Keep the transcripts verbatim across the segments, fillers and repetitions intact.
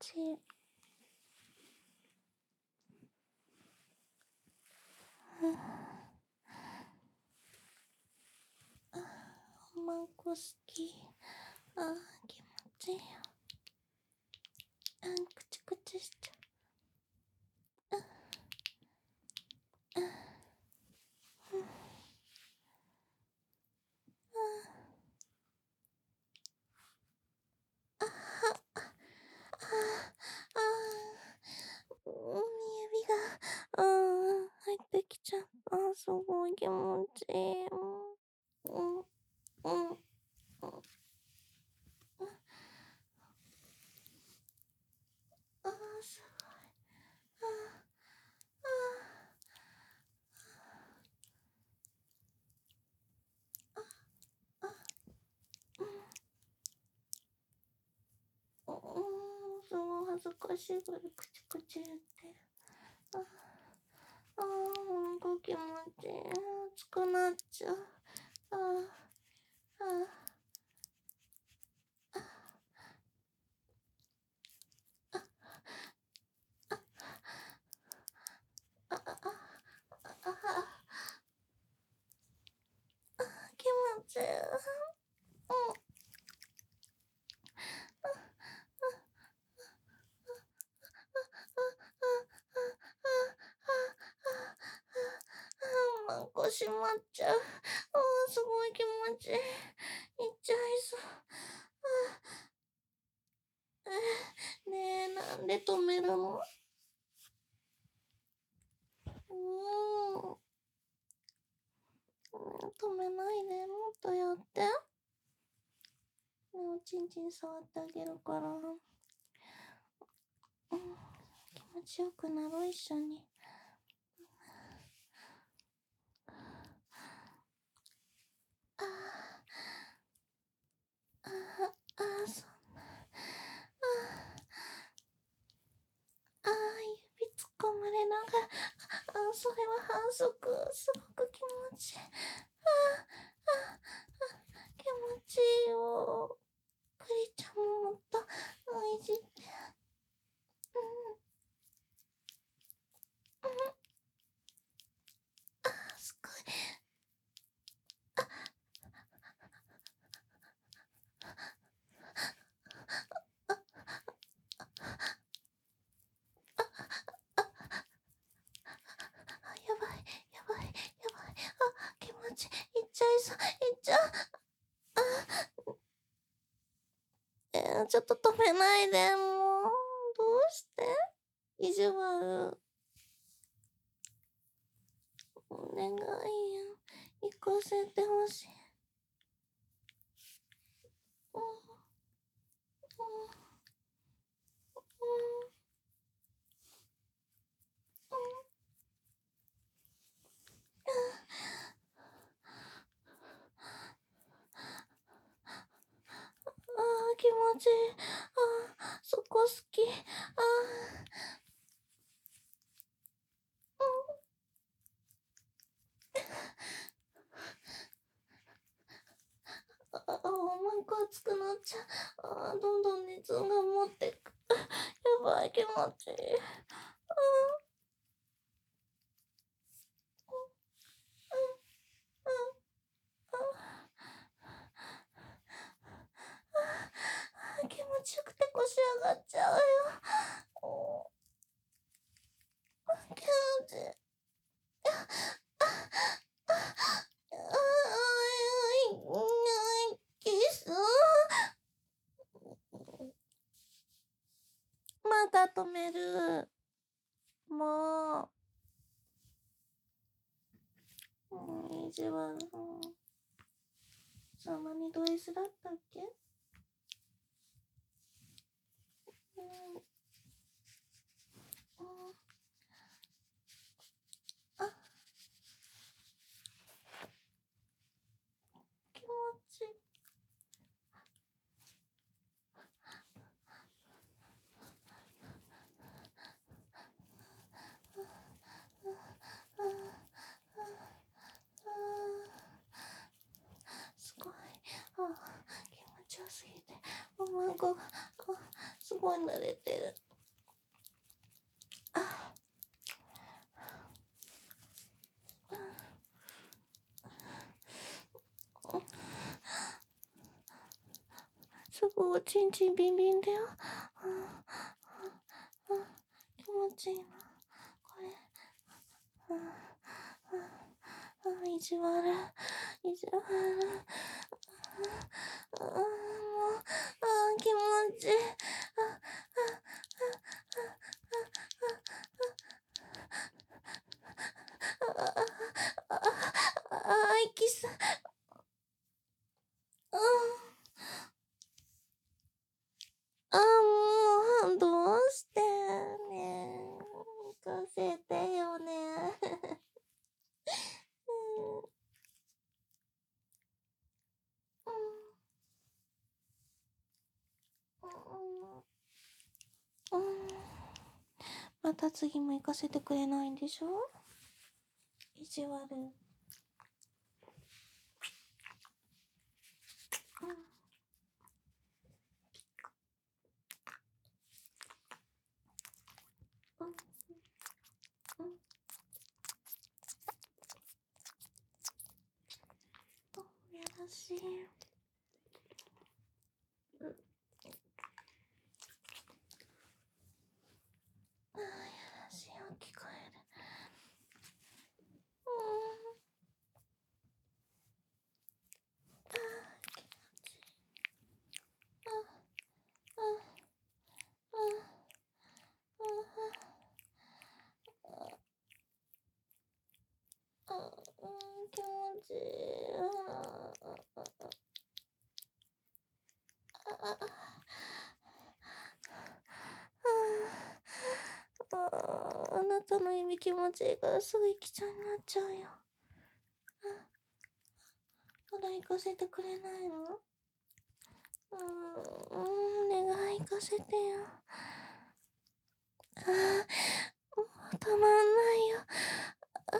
ちいい。あおまんこ好き。あー気持ちいいよ。あんくちくちしちゃう。あああああ指が、うん、入ってきちゃった。すごい気持ちいい。うん、うん、うん。ああ、すごい。ああ、ああ、ああ、うん、すごい恥ずかしいぐらいくちくち言ってる。ああ、なんか気持ちいい。熱くなっちゃう。ああ、ああ。ああ、ああ、気持ちいい。うん。マンコ閉まっちゃう。ああ、すごい気持ちいい。いっちゃいそう。えー、ねえ、なんで止めるの？うーん。止めないで、もっとやって。ねおちんちん触ってあげるから。うん、気持ちよくなろう、一緒に。ああ、ああ、ああ、そんな。ああ、ああ、指突っ込まれながら。ああ、それは反則。すごく気持ちいい。ああ、ああ、気持ちいいよ。クリちゃんももっと、いじって。うん、うん、ああ、すごい。あ、やばい、やばい、やばい。あ、気持ちいいっちゃいそう、いっちゃう。あ、えー、ちょっと止めないで、もう。どうして意地悪。お願いよ。行かせてほしい。うん、うん、うん、うん。ああ、気持ちいい。ああ、そこ好き。ああ、うん。ああ、なんか熱くなっちゃう。ああ、どんどん熱が持ってく。やばい、気持ちいい。ああ、うん、うん、うん。ああ、気持ちよくて腰上がっちゃうよ。おー、気持ちいい。ああ、いない、キス。また止める。もう、もう意地悪。そんなにド S だったっけ？うん、うん。あ、気持ちいい。すごい。あ、気持ちよすぎて。おまんこが、あ、すごいごい慣れてる。あ、すぐおちんちんビンビンだよ。気持ちいいな。これ。あ、意地悪。意地悪。あ、もう、あ、気持ちいい。あ、あ、あ、息す。あ、あ、もう、どうしてね。行かせてよね。うん、また次も行かせてくれないんでしょ？意地悪。うん、うん、うん、優しい。うん、あ、優しい。聞こえる。うん、あ、気持ちいい。あ、あ、あ、あ、あ、あ、うん、気持ちいい。あ、あ、あ、あ、あなたの指気持ちいいからすぐ行きちゃんになっちゃうよ。まだ行かせてくれないの？うーん、お願い行かせてよ。あー、もうたまんないよ。あ、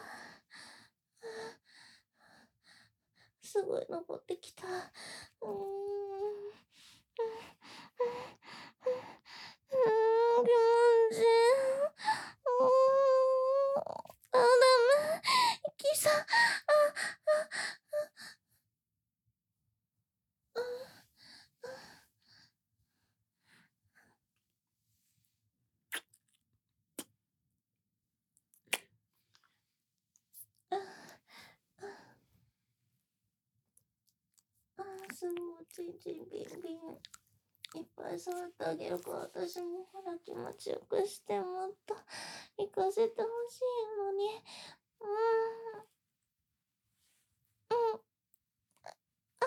すごい登ってきた。うーん、うん、うん、気持ちいい。うーん、あ、ダメ。息さ、あ、あ、あ、あ、すごい、ちんちんビンビン。いっぱい触ってあげるから私もほら気持ちよくしてもっと行かせてほしいのに。うーん、うん、あ、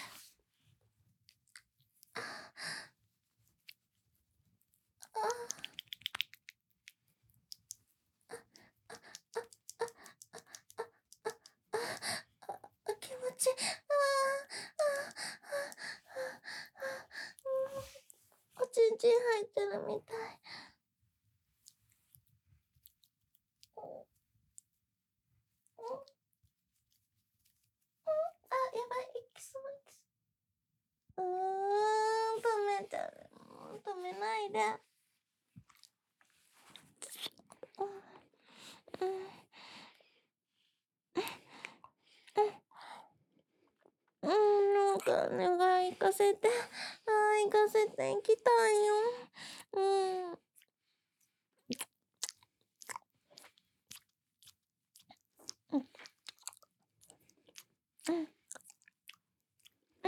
あ、あ、気持ちいい。ああ、あ、おちんちん入ってるみたい。あ、やばい、息すごい。うーん、止めちゃう。もう止めないで。うん、うん、うん、なんかお願い行かせて。あー、行かせて行きたいよ。うん。うん、うん、うん。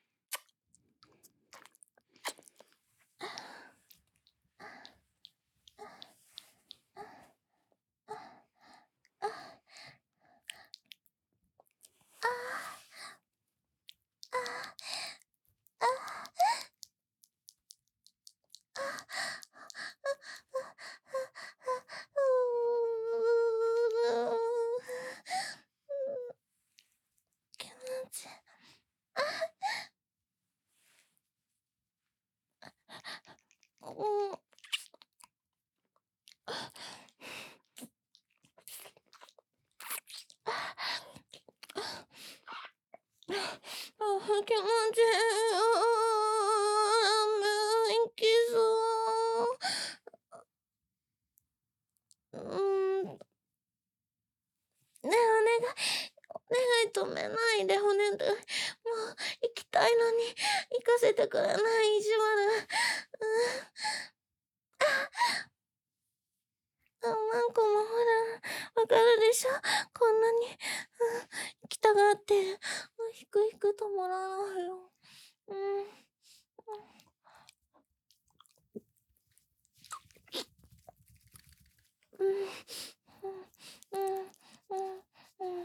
気持ちいい。うん。あ、気持ちいい。あー、息そう。 止めないで、骨で。もう、行きたいのに、行かせてくれない、意地悪。うん。あ、ワンコもほら、わかるでしょ、こんなに、うん、行きたがってる。もう、ひくひく止まらないよ。うん。うん。うん。うん。うん。うん。うん。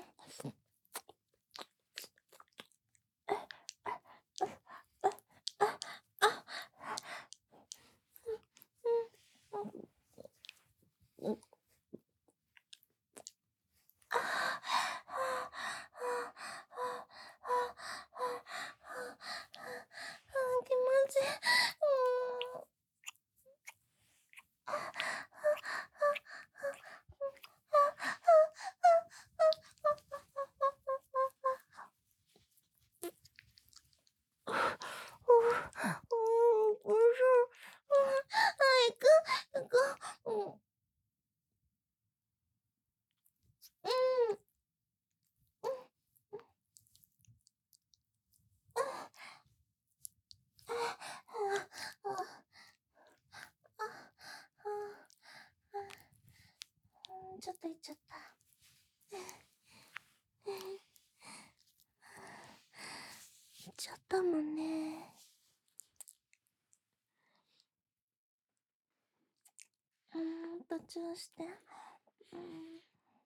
うん。気持ちいい。うん。行く、行く。うん。ちょっと行っちゃった。行っちゃったもんね。うん、途中して。うん。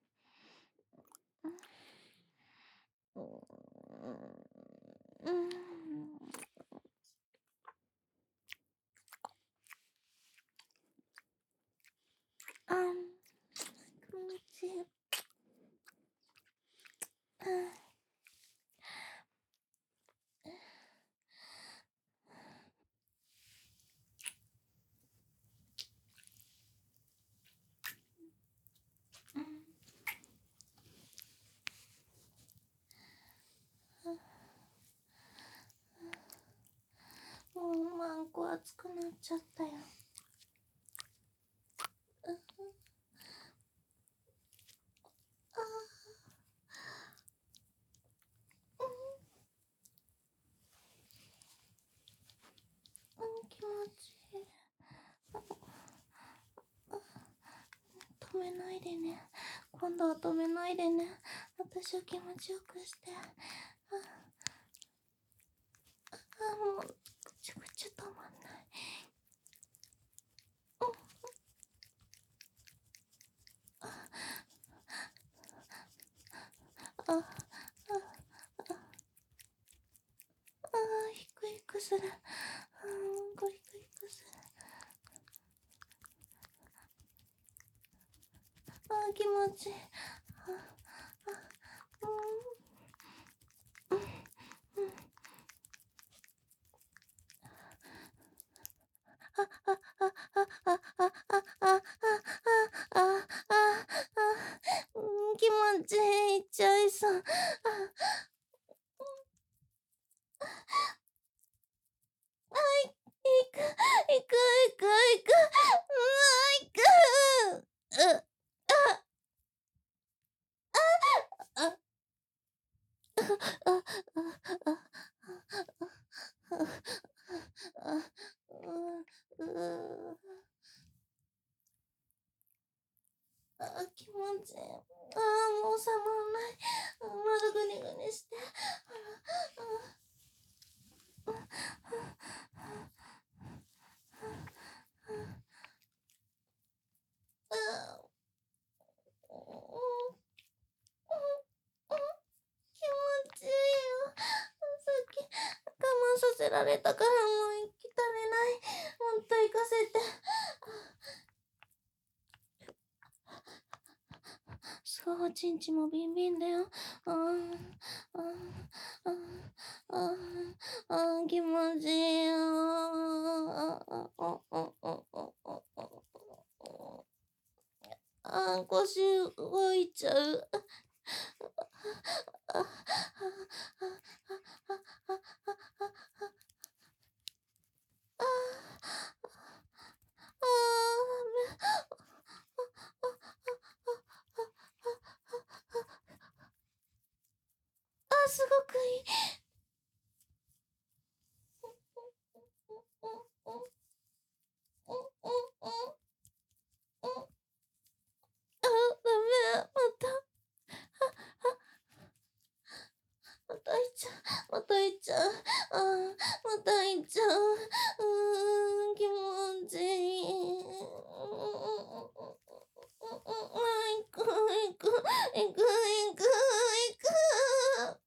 うん。うん。あん。気持ちいい。うん。うん。もう、ワンコ熱くなっちゃったよ。うん。あー。うん。うん、気持ちいい。止めないでね。今度は止めないでね。私を気持ちよくして。あ、あ、もう、ぐちゅぐちゅ止まんない。うん。あ、あ、あ、あ、ひくひくする。うん、ごひくひくする。あ、気持ちいい。あ、あ、うん、うん、うん。あ、あ、あ、あ、あ、あ、あ、あ、あ、あ、あ、あ、あ、うん、気持ちいい。いっちゃいそう。あ、はい、行く、行く、行く、行く。うわ、行く。う、あ、あ、あ、あ、あ、あ、あ、う、う、あ、気持ちいい。あ、もう触んない。あ、まだぐにぐにして。あ、あ、うん、うん、気持ちいいよ。さっき我慢させられたからもう行きたれない。もっと行かせて。そう、ちんちもビンビンだよ。あー、あー、あー、あー、あー、気持ちいいよ。あー、あー、あー、あー、あー、あー、あー、腰動いちゃう。あ、あ、あ、あ、あ、 ごくいい。あ、ダメ。また。また行っちゃう。また行っちゃう。あー、また行っちゃう。うーん、気持ちいい。うーん、行く、行く、行く、行く、行く。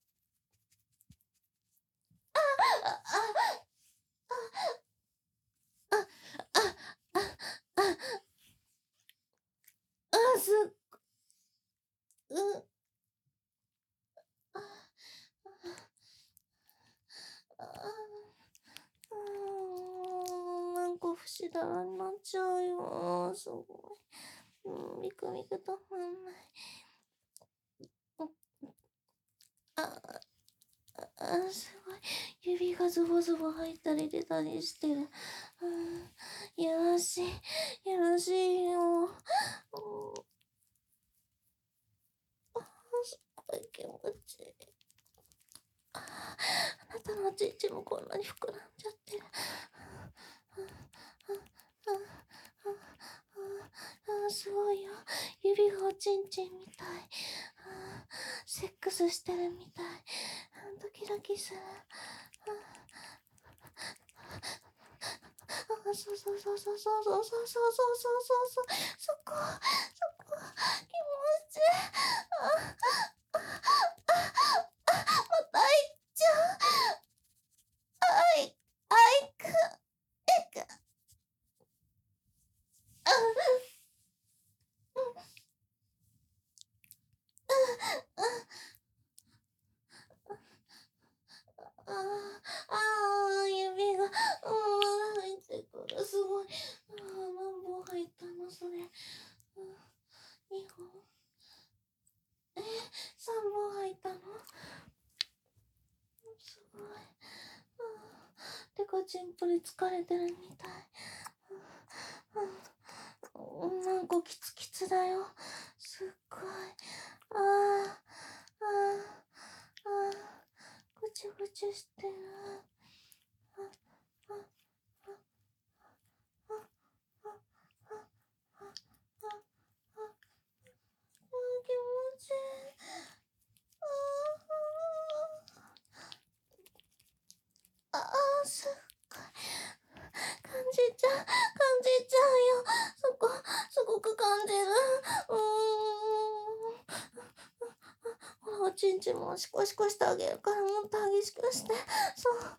あ、あ、あ、あ、あ、あ、あ、すっ、う、あ、あ、うーん、なんか不死だらになっちゃうよ。すごい。うん、みくみくとまんない。あ、あ、すごい。指がズボズボ入ったり出たりしてる。うん、いやらしい。やらしいよ。うん、あ、すっごい気持ちいい。あ、あなたのおちんちんもこんなに膨らんじゃってる。あ、すごいよ。指がおちんちんみたい。セックスしてるみたい。ドキドキする。そうそうそうそうそうそうそうそうそうそうそうそこそこ気持ちいい。あ、あ、あ、あ、また行っちゃう。あい、あいく、いく。あ、あ、あ、指が、うん、入ってくる。すごい。あ、何本入ったのそれ。うん、にほん。え、さんぼん入ったの？すごい。てか、チンポリ疲れてるみたい。うん、なんかキツキツだよ。すっごい。あー、あー、あー、ぐちゅぐちゅしてる。あ、あ、あ、あ、あ、あ、あ、あ、あ、あ、気持ちいい。あー、あー、すっごい。感じちゃう、感じちゃうよ。そこ、すごく感じる。うーん。ほら、おちんちんもシコシコしてあげるから、もっと激しくして。そう。あ、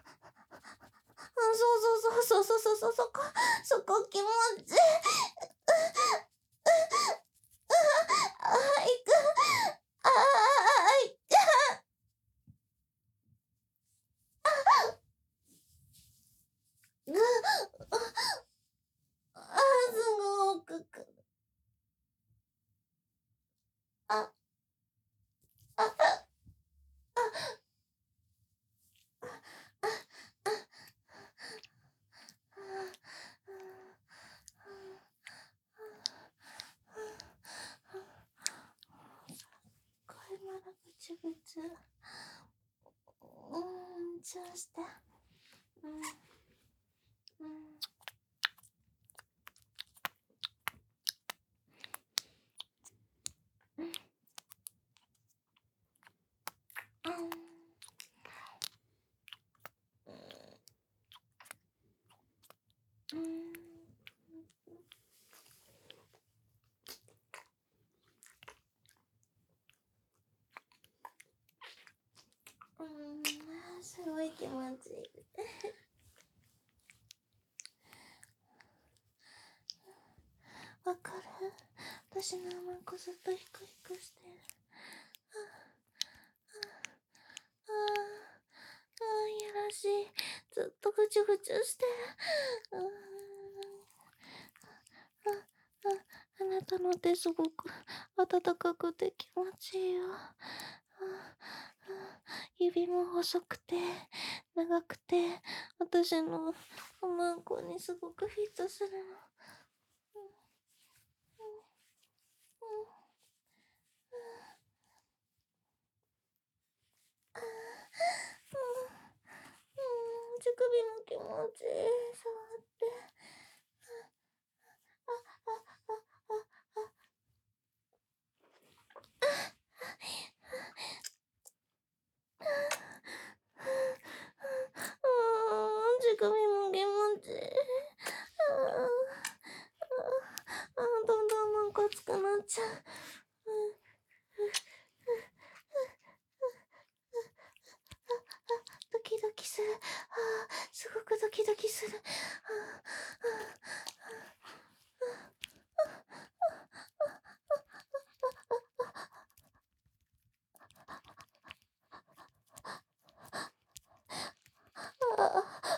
そうそうそうそうそうそう、そこ、そこ気持ちいい。あ、いく。あー、いっぐ、あ、すごくく。あ、あ、あ、これまだぐちゅぐちゅ。うーん、チューして。うん、うん。うん、うん、うん、すごい気持ちいい。わかる？私のマコずっとヒクヒクしてる。ああ、ああ、いやらしい。ずっとぐちゅぐちゅしてる。うーん、あ、あ、あなたの手すごく暖かくて気持ちいいよ。ああ、指も細くて長くて私のおまんこにすごくフィットするの。うん、うん、うん、あか熱くなっちゃう。うんドキドキする。あーすごくドキドキする。ああ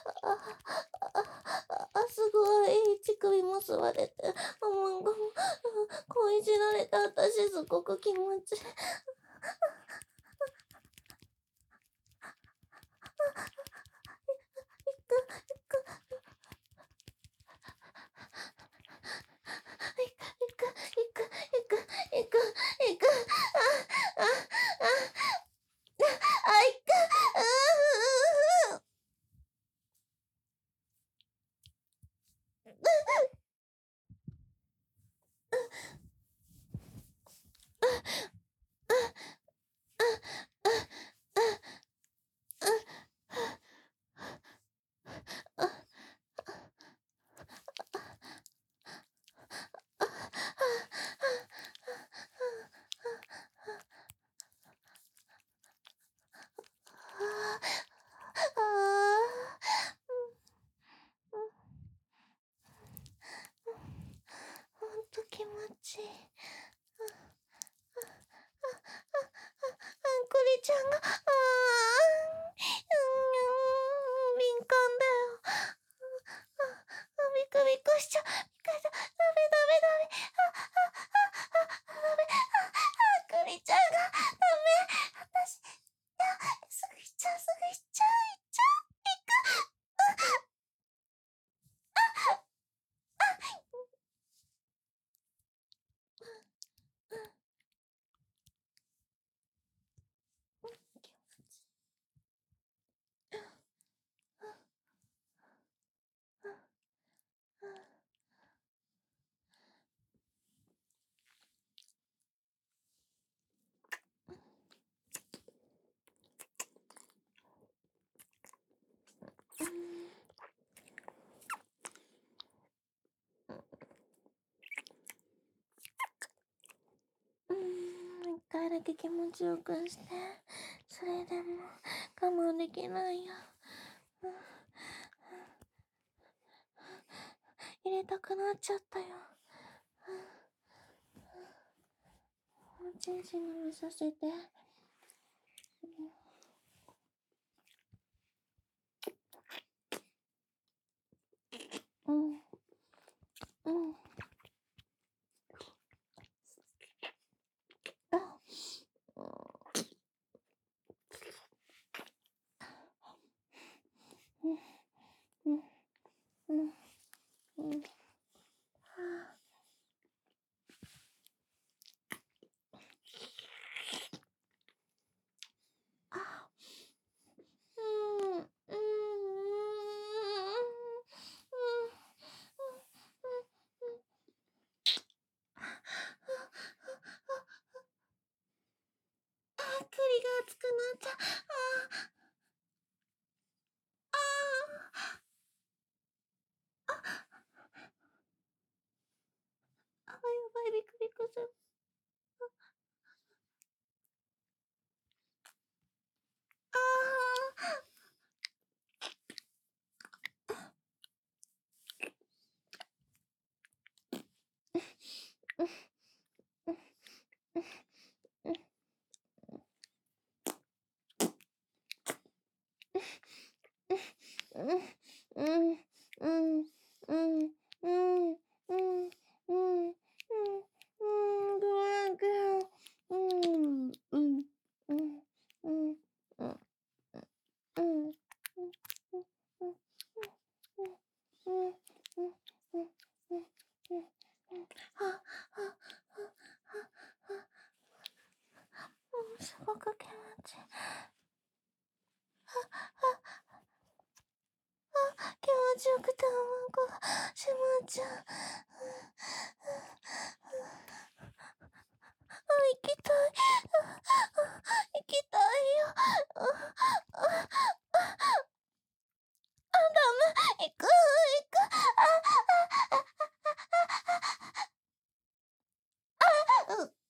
ああすごい。乳首も吸われて。あもうごもこういじられて私すごく気持ちいい。いくいくいくいくいくいくああああいくうあほんと気持ちいい。あんくりちゃんが、あー、うん、敏感だよ。あ、あ、ビクビクしちゃう。ビクダメダメダメ。あ、あ、あ、あ、ダメ。あ、あんくりちゃんが、ダメ。私、いや、すぐ行っちゃう、すぐ行っちゃう、行っちゃう、行く。うーん、一回だけ気持ちよくして。それでも我慢できないよ。うん、入れたくなっちゃったよ。おちんちん舐めさせて。うん。うん。あ。うん。うん。うん。うん。はあ。あ。うん。うん。うん。うん。うん。あ、栗が熱くなっちゃう。ああ。ああ。あ、やばい、ビクビクする。ああ。うん、うん、うん、うん、うん、うん、うん、うん、うん、ごめん、うん、うん、うん、うん、うん、うん、は、は、は、は、すごく気持ちいい。気持ちよくてお腹が閉まっちゃう。あ、行きたい。行きたいよ。あ、あ、あ、ダメ。行く、行く。あ、あ、あ、 うん。